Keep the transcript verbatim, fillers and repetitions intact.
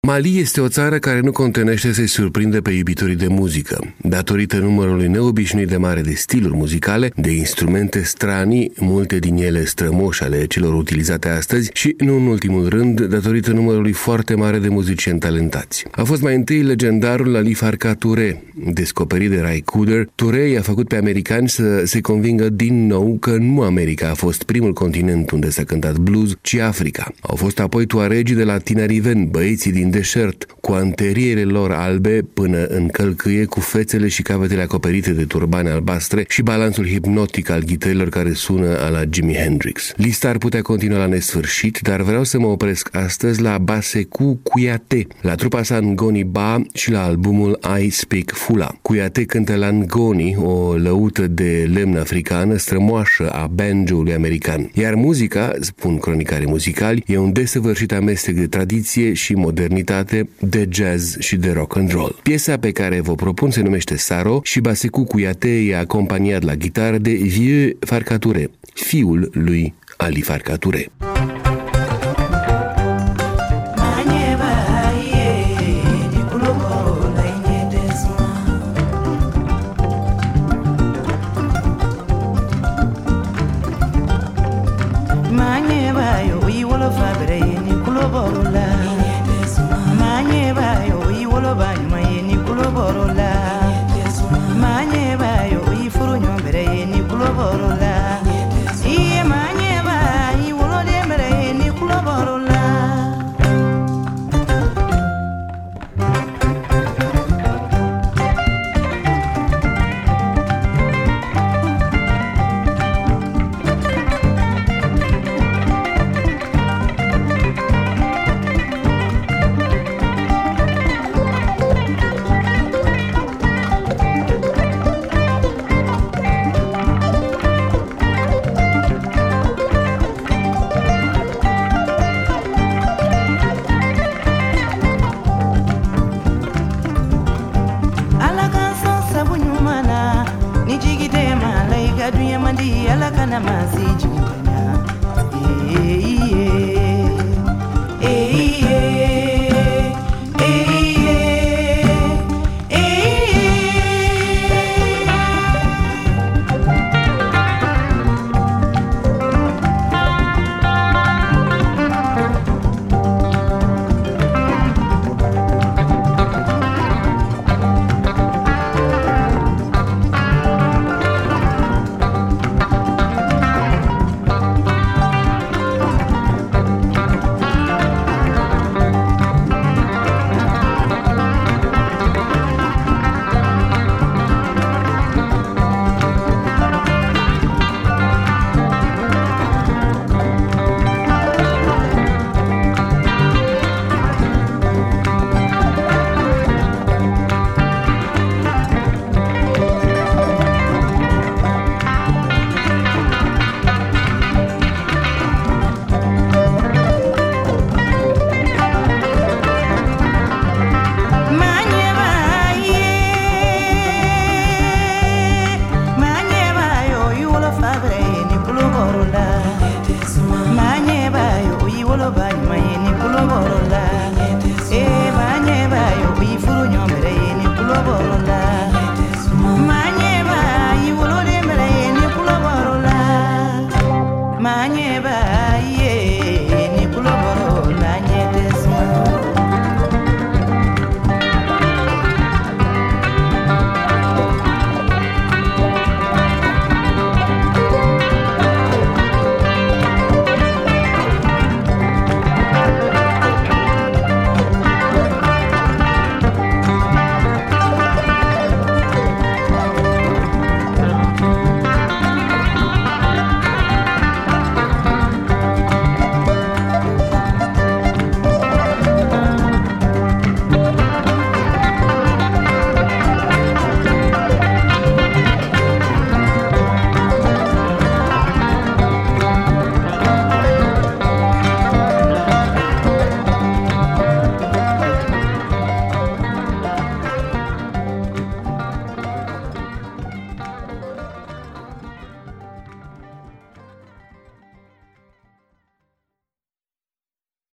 Mali este o țară care nu contenește să-i surprindă pe iubitorii de muzică, datorită numărului neobișnuit de mare de stiluri muzicale, de instrumente stranii, multe din ele strămoși ale celor utilizate astăzi și, nu în ultimul rând, datorită numărului foarte mare de muzicieni talentați. A fost mai întâi legendarul Ali Farka Touré, descoperit de Ry Cooder. Touré i-a făcut pe americani să se convingă din nou că nu America a fost primul continent unde s-a cântat blues, ci Africa. Au fost apoi tuaregii de la Tinariven, băieții din deșert, cu anterierele lor albe până în călcâie, cu fețele și capetele acoperite de turbane albastre și balansul hipnotic al ghitărilor care sună a la Jimi Hendrix. Lista ar putea continua la nesfârșit, dar vreau să mă opresc astăzi la Baseku Kouyaté, la trupa sa Ngoni Ba și la albumul I Speak Fula. Kouyaté cântă la Ngoni, o lăută de lemn africană strămoașă a banjo-ului american. Iar muzica, spun cronicarii muzicali, e un desăvârșit amestec de tradiție și modernitate, de jazz și de rock and roll. Piesa pe care vă propun se numește Saro și Baseku Kouyaté e acompaniat la gitară de Vieux Farka Touré, fiul lui Ali Farka Touré. Mandi ala kana masiji